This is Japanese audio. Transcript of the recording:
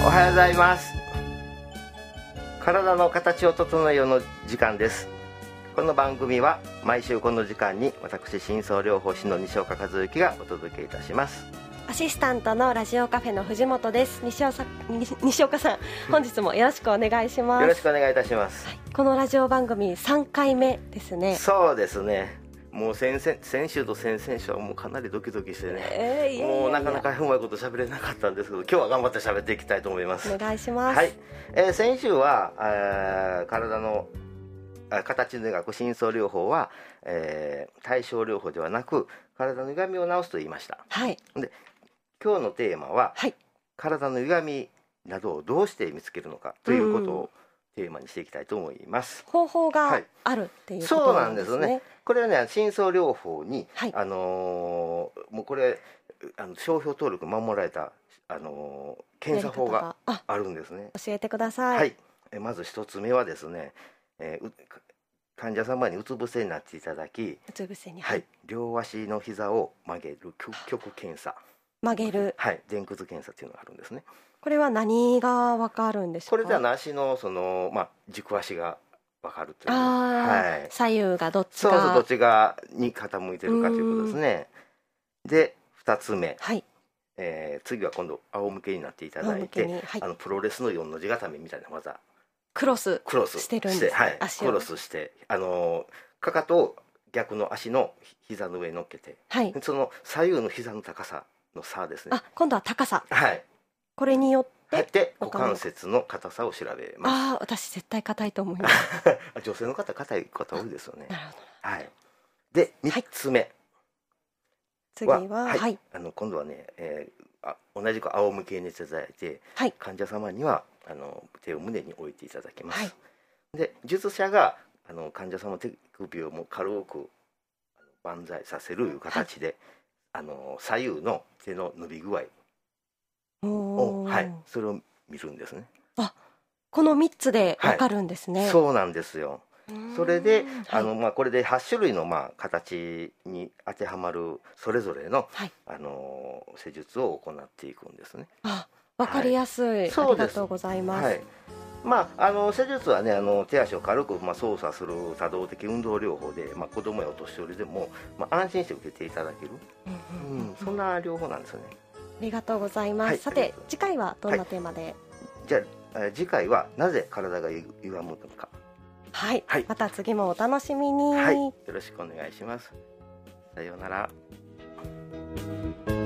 おはようございます。体の形を整えようの時間です。この番組は毎週この時間に私深層療法士の西岡和之がお届けいたします。 アシスタントのラジオカフェの藤本です。西岡さん、本日もよろしくお願いします。 よろしくお願いいたします、 はい、このラジオ番組3回目ですね。 そうですね。もう先週と先々週はもうかなりドキドキしてね、もうなかなかうまいこと喋れなかったんですけど、今日は頑張って喋っていきたいと思います。 お願いします。 はい。先週は体の形の描く深層療法は、対症療法ではなく体の歪みを治すと言いました。 はい。 で、今日のテーマは、 はい、体の歪みなどをどうして見つけるのかということをテーマにしていきたいと思います。 方法があるっていうことなんですね。 そうなんですね。これはね、深層療法に、 はい、 もうこれ商標登録守られた検査法があるんですね。 教えてください。 はい。まず一つ目はですね、患者様にうつ伏せになっていただき、 うつ伏せに、 はい、両足の膝を曲げる曲検査、 曲げる、 はい、前屈検査っていうのがあるんですね。 これは何がわかるんですか？ これでは足の軸足がわかるという、 はい、左右がどっちが、 そうどっち側に傾いてるかということですね。で、2つ目、 はい、 次は今度仰向けになっていただいて、 はい、 プロレスの4の字固めみたいな技、 クロスしてるんです、 はい、クロスしてかかとを逆の足の膝の上に乗っけて、はい、その左右の膝の高さの差ですね。 今度は高さ、 はい、これによって股関節の硬さを調べます。 私絶対硬いと思います女性の方硬い方多いですよね。 なるほど。 はい。で、3つ目、 次は、 はい、今度はね、同じく仰向けにしていただいて、はい、患者様には手を胸に置いていただきます。はい、で、術者が患者様の手首をもう軽く万歳させる形で、はい、左右の手の伸び具合を、はい、それを見るんですね。 この3つで分かるんですね。 はい、そうなんですよ。それでこれで8種類の形に当てはまるそれぞれの、はい、施術を行っていくんですね。 分かりやすい、はい、ありがとうございます。 はい、施術はね、手足を軽く操作する多動的運動療法で、子供やお年寄りでも、安心して受けていただける、そんな療法なんですよね。 ありがとうございます。はい、さて次回はどんなテーマで？はい、 じゃあ次回はなぜ体が歪むのか。 はい、はい、また次もお楽しみに。 はい、よろしくお願いします。さようなら。